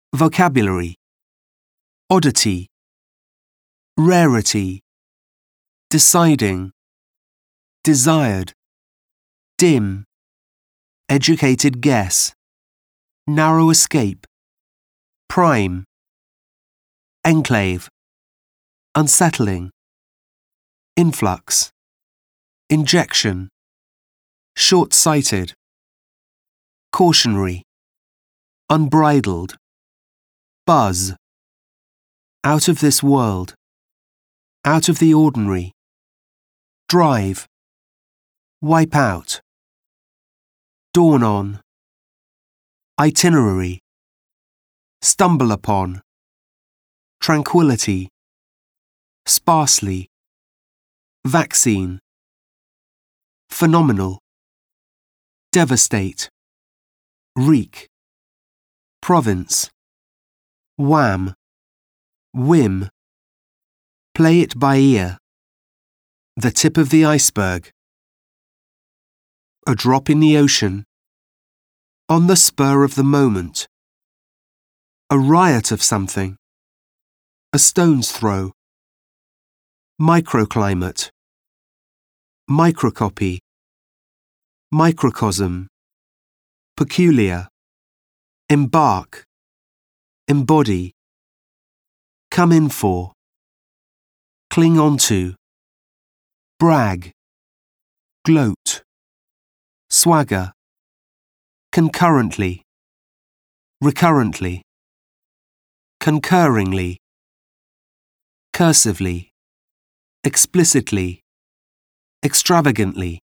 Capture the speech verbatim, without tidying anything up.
Vocabulary: oddity, rarity, deciding, desired, dim, educated guess, narrow escape, prime, enclave, unsettling, influx, injection, short-sighted, cautionary, unbridled, buzz, out of this world, out of the ordinary, drive, wipe out, dawn on, itinerary, stumble upon, tranquility, sparsely, vaccine, phenomenal, devastate, wreak, province, wham, whim, play it by ear, the tip of the iceberg, a drop in the ocean, on the spur of the moment, a riot of something, a stone's throw, microclimate, microcopy, microcosm, peculiar, embark, embody, come in for, cling on to, brag, gloat, swagger, concurrently, recurrently, concurringly, cursively, explicitly, extravagantly.